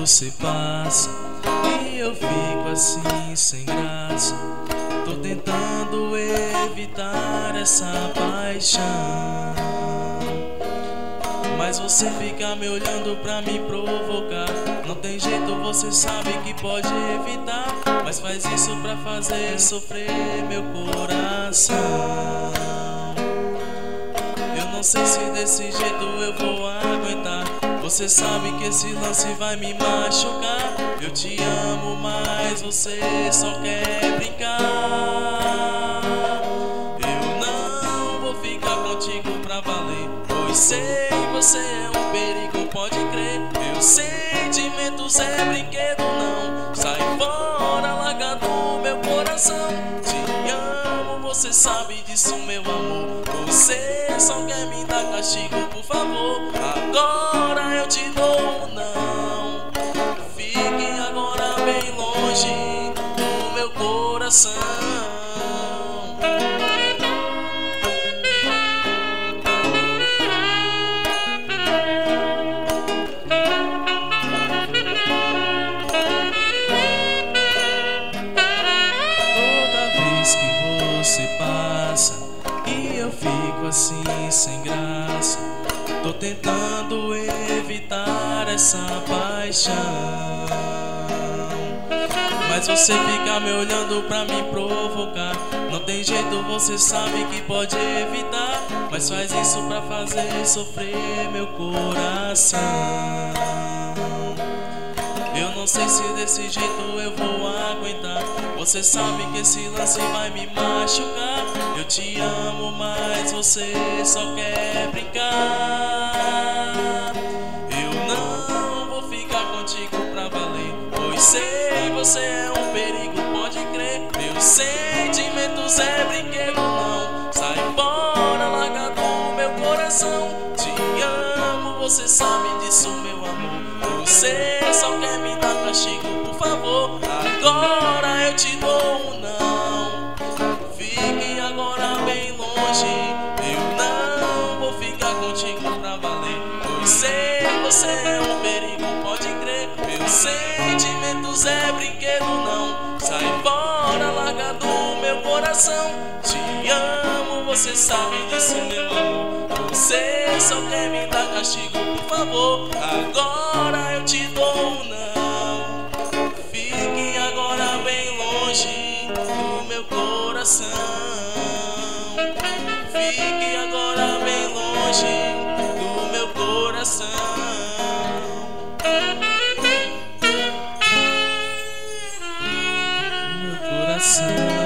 você passa e eu fico assim sem graça. Tô tentando evitar essa paixão, mas você fica me olhando pra me provocar. Não tem jeito, você sabe que pode evitar, mas faz isso pra fazer sofrer meu coração. Eu não sei se desse jeito eu vou aguentar. Você sabe que esse lance vai me machucar. Eu te amo, mas você só quer brincar. Eu não vou ficar contigo pra valer, pois sei você é um perigo, pode crer. Meus sentimentos é brinquedo, não. Sai fora, larga do meu coração. Te amo, você sabe disso, meu amor. Você só quer me dar castigo, por favor. Agora eu te dou um não. Fique agora bem longe do meu coração. Você passa e eu fico assim sem graça. Tô tentando evitar essa paixão, mas você fica me olhando pra me provocar. Não tem jeito, você sabe que pode evitar, mas faz isso pra fazer sofrer meu coração. Eu não sei se desse jeito eu vou aguentar. Você sabe que esse lance vai me machucar. Eu te amo, mas você só quer brincar. Eu não vou ficar contigo pra valer, pois sei você é um perigo, pode crer. Meus sentimentos é brinquedo, não. Sai fora, larga do meu coração. Te amo, você sabe disso, meu amor. Você só quer me dar castigo, por favor. Agora eu te dou um não. Fique agora bem longe. Eu não vou ficar contigo pra valer, pois sei você é um perigo, pode crer. Meus sentimentos é brinquedo, não. Sai fora, larga do meu coração. Te amo, você sabe disso, meu amor. Você só quer me dar castigo, por favor. Agora eu te dou um não. Fique agora bem longe do meu coração. Fique agora bem longe do meu coração. Meu coração.